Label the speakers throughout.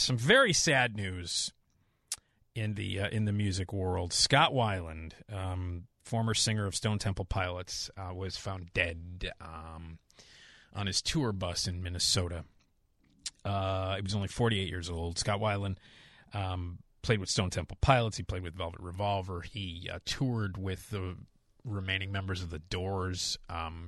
Speaker 1: some very sad news in the music world. Scott Weiland, former singer of Stone Temple Pilots, was found dead on his tour bus in Minnesota. He was only 48 years old. Scott Weiland played with Stone Temple Pilots. He played with Velvet Revolver. He toured with the remaining members of the Doors.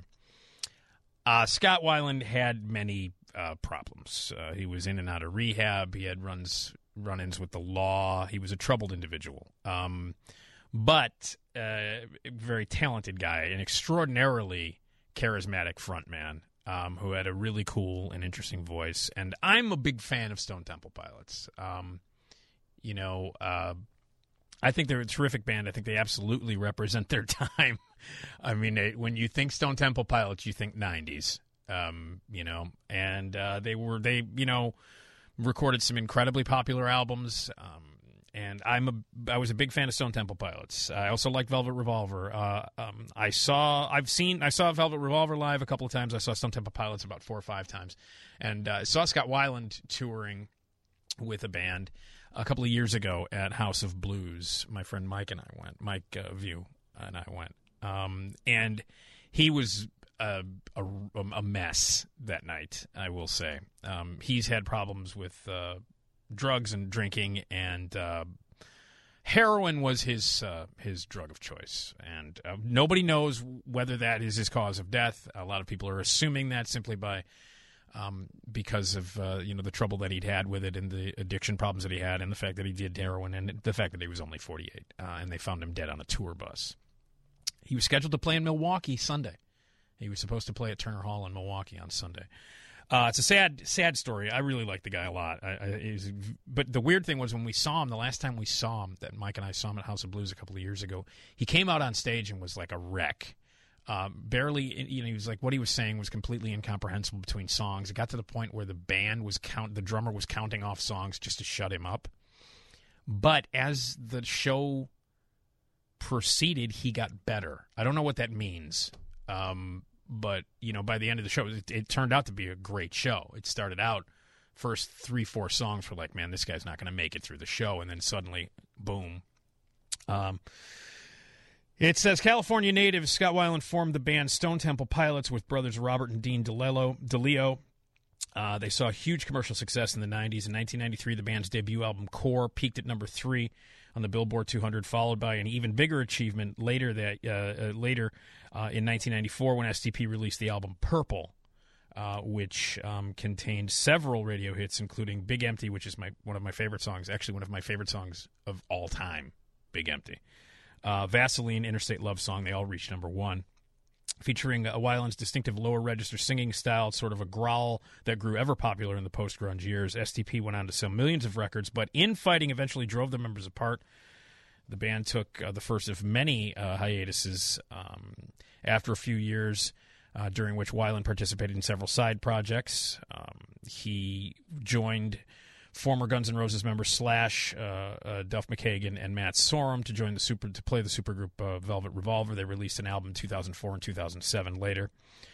Speaker 1: Scott Weiland had many problems. He was in and out of rehab. He had run-ins with the law. He was a troubled individual. But a very talented guy, an extraordinarily charismatic frontman who had a really cool and interesting voice. And I'm a big fan of Stone Temple Pilots. I think they're a terrific band. I think they absolutely represent their time. I mean, when you think Stone Temple Pilots, you think 90s, and they recorded some incredibly popular albums. And I was a big fan of Stone Temple Pilots. I also liked Velvet Revolver. I saw Velvet Revolver live a couple of times. I saw Stone Temple Pilots about 4 or 5 times, and I saw Scott Weiland touring with a band a couple of years ago at House of Blues. My friend Mike and I went. Mike View and I went, and he was a mess that night, I will say. He's had problems with drugs and drinking, and heroin was his drug of choice. And nobody knows whether that is his cause of death. A lot of people are assuming that simply because of the trouble that he'd had with it, and the addiction problems that he had, and the fact that he did heroin, and the fact that he was only 48, and they found him dead on a tour bus. He was scheduled to play in Milwaukee Sunday. He was supposed to play at Turner Hall in Milwaukee on Sunday. It's a sad story. I really like the guy a lot. But the weird thing was, when we saw him, the last time we saw him, that Mike and I saw him at House of Blues a couple of years ago, he came out on stage and was like a wreck. Barely, he was like, what he was saying was completely incomprehensible between songs. It got to the point where the drummer was counting off songs just to shut him up. But as the show proceeded, he got better. I don't know what that means. But, by the end of the show, it turned out to be a great show. It started out, first 3-4 songs were like, man, this guy's not going to make it through the show. And then suddenly, boom. It says, California native Scott Weiland formed the band Stone Temple Pilots with brothers Robert and Dean DeLeo. They saw huge commercial success in the 90s. In 1993, the band's debut album, Core, peaked at number 3 on the Billboard 200, followed by an even bigger achievement later in 1994 when STP released the album Purple, which contained several radio hits, including Big Empty, which is one of my favorite songs, actually one of my favorite songs of all time, Big Empty. Vaseline, Interstate Love Song, they all reached number 1. Featuring Weiland's distinctive lower register singing style, sort of a growl that grew ever popular in the post-grunge years. STP went on to sell millions of records, but infighting eventually drove the members apart. The band took the first of many hiatuses after a few years, during which Weiland participated in several side projects. He joined former Guns N' Roses members Slash, Duff McKagan, and Matt Sorum to play the supergroup Velvet Revolver. They released an album in 2004 and 2007 later.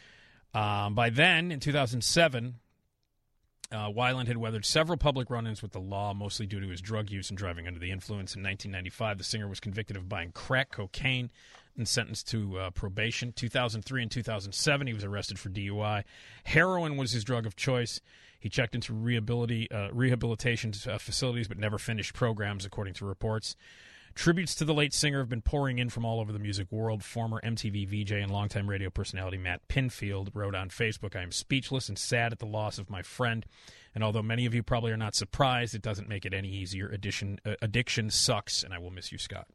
Speaker 1: By then, in 2007, Weiland had weathered several public run-ins with the law, mostly due to his drug use and driving under the influence. In 1995, the singer was convicted of buying crack cocaine and sentenced to probation. 2003 and 2007, he was arrested for DUI. Heroin was his drug of choice. He checked into rehabilitation facilities but never finished programs, according to reports. Tributes to the late singer have been pouring in from all over the music world. Former MTV VJ and longtime radio personality Matt Pinfield wrote on Facebook, I am speechless and sad at the loss of my friend. And although many of you probably are not surprised, it doesn't make it any easier. Addiction sucks, and I will miss you, Scott.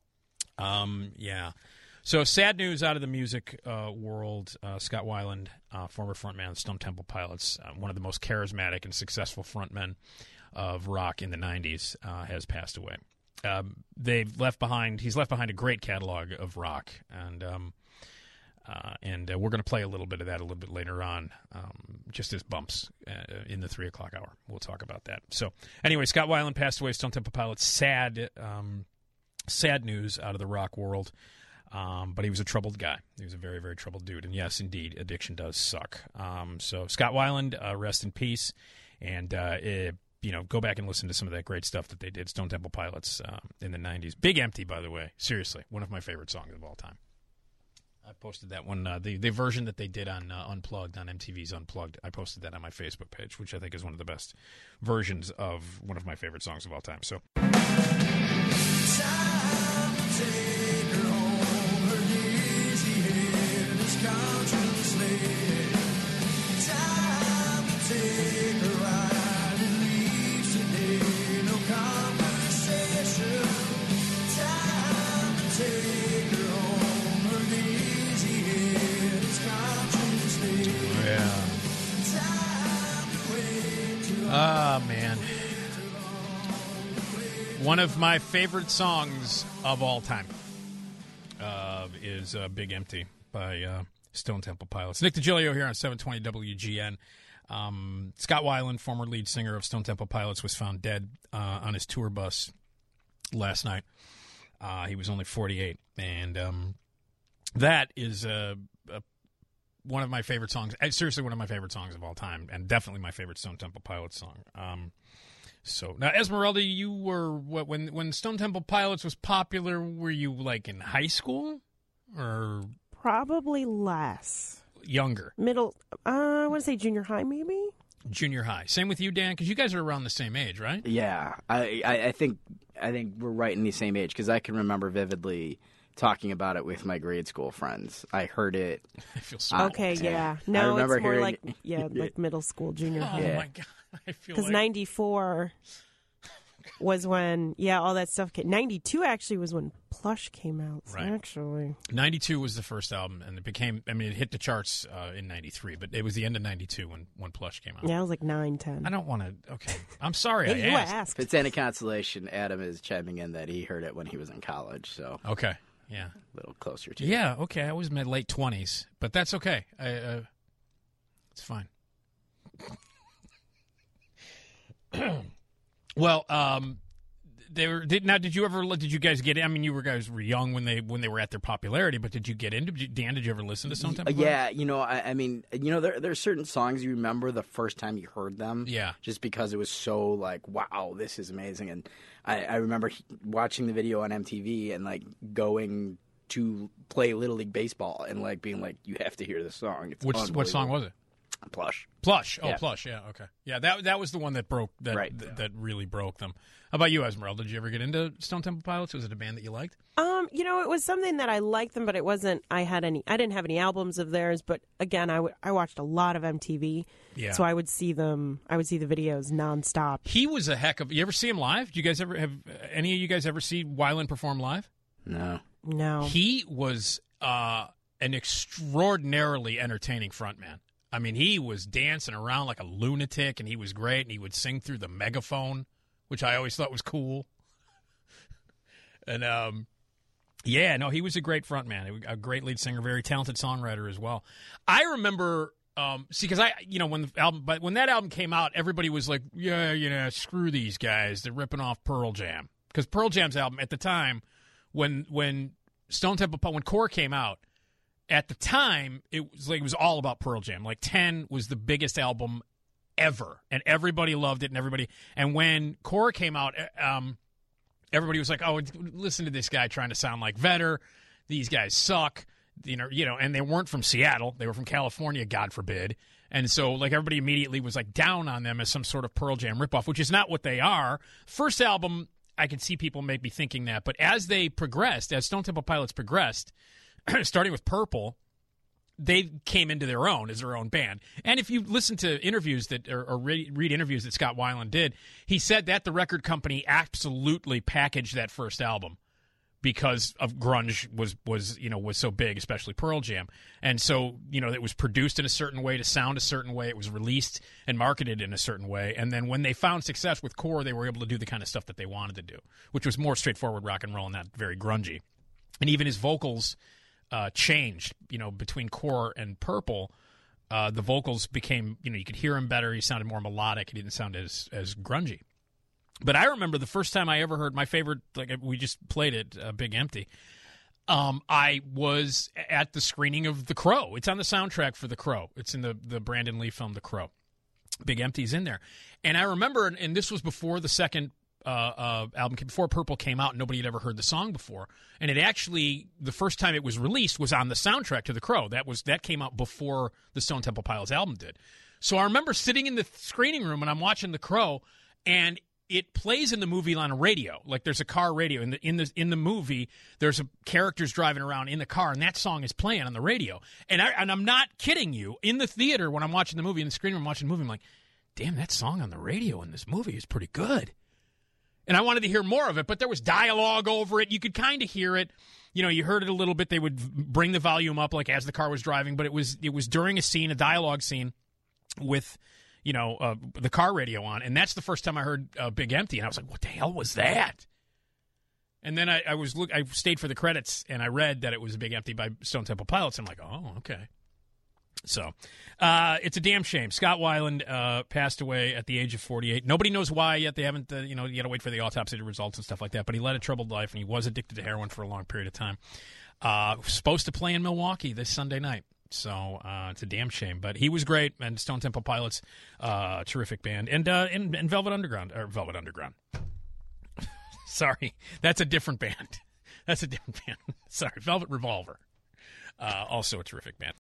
Speaker 1: Yeah. So sad news out of the music world. Scott Weiland, former frontman of Stone Temple Pilots, one of the most charismatic and successful frontmen of rock in the 90s, has passed away. He's left behind a great catalog of rock, and we're going to play a little bit of that a little bit later on, just as bumps in the 3 o'clock hour. We'll talk about that. So anyway, Scott Weiland passed away. Stone Temple Pilots, sad news out of the rock world. But he was a troubled guy. He was a very, very troubled dude. And yes, indeed, addiction does suck. So Scott Weiland, rest in peace. And go back and listen to some of that great stuff that they did. Stone Temple Pilots in the 90s. Big Empty, by the way. Seriously, one of my favorite songs of all time. I posted that one, the version that they did on Unplugged, on MTV's Unplugged. I posted that on my Facebook page, which I think is one of the best versions of one of my favorite songs of all time. So. Oh, man. One of my favorite songs of all time is Big Empty by Stone Temple Pilots. Nick DiGilio here on 720 WGN. Scott Weiland, former lead singer of Stone Temple Pilots, was found dead on his tour bus last night. He was only 48. And that is one of my favorite songs. Seriously, one of my favorite songs of all time, and definitely my favorite Stone Temple Pilots song. So now, Esmeralda, you were when Stone Temple Pilots was popular? Were you like in high school, or
Speaker 2: probably less
Speaker 1: younger?
Speaker 2: Middle. I want to say junior high, maybe. Junior
Speaker 1: high. Same with you, Dan, because you guys are around the same age, right?
Speaker 3: Yeah, I think we're right in the same age because I can remember vividly talking about it with my grade school friends. I heard it.
Speaker 1: I feel so
Speaker 2: okay, yeah. No, it's more like like middle school, junior high.
Speaker 1: Oh my god, I feel
Speaker 2: because 94 was when all that stuff came. 92 actually was when Plush came out.
Speaker 1: Right.
Speaker 2: Actually,
Speaker 1: 92 was the first album, and it became. I mean, it hit the charts in 93, but it was the end of 92 when Plush came out.
Speaker 2: Yeah, it was like 9, 10.
Speaker 1: I don't want to. Okay, I'm sorry.
Speaker 2: Hey,
Speaker 1: I asked.
Speaker 3: If it's any consolation, Adam is chiming in that he heard it when he was in college. So
Speaker 1: okay. Yeah,
Speaker 3: a little closer to.
Speaker 1: Yeah, okay. I was mid late 20s, but that's okay. It's fine. Well, Did you guys get? I mean, you guys were young when they were at their popularity, but did you get into? Dan, did you ever listen to Stone Temple?
Speaker 3: Yeah, I mean, there are certain songs you remember the first time you heard them.
Speaker 1: Yeah,
Speaker 3: just because it was so like, wow, this is amazing, and I remember watching the video on MTV and like going to play Little League Baseball and like being like, you have to hear this song. It's
Speaker 1: what song was it?
Speaker 3: Plush.
Speaker 1: Oh, yeah. Plush. Yeah. Okay. Yeah. That was the one that broke. That really broke them. How about you, Esmeralda? Did you ever get into Stone Temple Pilots? Was it a band that you liked?
Speaker 2: It was something that I liked them, but it wasn't. I didn't have any albums of theirs. But again, I watched a lot of MTV.
Speaker 1: Yeah.
Speaker 2: So I would see them. I would see the videos nonstop.
Speaker 1: He was a heck of. You ever see him live? Do you guys ever have any of you guys ever see Weiland perform live?
Speaker 3: No.
Speaker 1: He was an extraordinarily entertaining frontman. I mean, he was dancing around like a lunatic, and he was great, and he would sing through the megaphone, which I always thought was cool. And, he was a great frontman, a great lead singer, very talented songwriter as well. I remember, because when that album came out, everybody was like, screw these guys, they're ripping off Pearl Jam. Because Pearl Jam's album at the time, when Stone Temple, when Core came out, at the time, it was all about Pearl Jam. Like 10 was the biggest album ever, and everybody loved it, and when Core came out, everybody was like, "Oh, listen to this guy trying to sound like Vedder. These guys suck." And they weren't from Seattle; they were from California, God forbid. And so, like, everybody immediately was like down on them as some sort of Pearl Jam ripoff, which is not what they are. First album, I could see people maybe thinking that, but as they progressed, as Stone Temple Pilots progressed, starting with Purple, they came into their own as their own band. And if you listen to interviews or read interviews that Scott Weiland did, he said that the record company absolutely packaged that first album because of grunge was so big, especially Pearl Jam. And so, it was produced in a certain way to sound a certain way. It was released and marketed in a certain way. And then when they found success with Core, they were able to do the kind of stuff that they wanted to do, which was more straightforward rock and roll and not very grungy. And even his vocals changed, between Core and Purple. The vocals became, you could hear him better. He sounded more melodic. He didn't sound as grungy. But I remember the first time I ever heard my favorite, like we just played it, Big Empty. I was at the screening of The Crow. It's on the soundtrack for The Crow. It's in the Brandon Lee film The Crow. Big Empty's in there. And I remember, and this was before the second album, before Purple came out, nobody had ever heard the song before. And it actually, the first time it was released was on the soundtrack to The Crow. That came out before the Stone Temple Pilots album did. So I remember sitting in the screening room and I'm watching The Crow, and it plays in the movie on a radio. Like there's a car radio in the movie. There's characters driving around in the car, and that song is playing on the radio. And I'm not kidding you. In the theater when I'm watching the movie, in the screening room watching the movie, I'm like, damn, that song on the radio in this movie is pretty good. And I wanted to hear more of it, but there was dialogue over it. You could kind of hear it. You know, you heard it a little bit. They would bring the volume up like as the car was driving, but it was during a scene, a dialogue scene with, the car radio on. And that's the first time I heard Big Empty, and I was like, what the hell was that? And then I stayed for the credits, and I read that it was Big Empty by Stone Temple Pilots. I'm like, oh, okay. So it's a damn shame. Scott Weiland passed away at the age of 48. Nobody knows why yet. They haven't, you got to wait for the autopsy results and stuff like that. But he led a troubled life, and he was addicted to heroin for a long period of time. Supposed to play in Milwaukee this Sunday night. So it's a damn shame. But he was great, and Stone Temple Pilots, terrific band. And Velvet Underground. Sorry, that's a different band. Sorry, Velvet Revolver. Also a terrific band.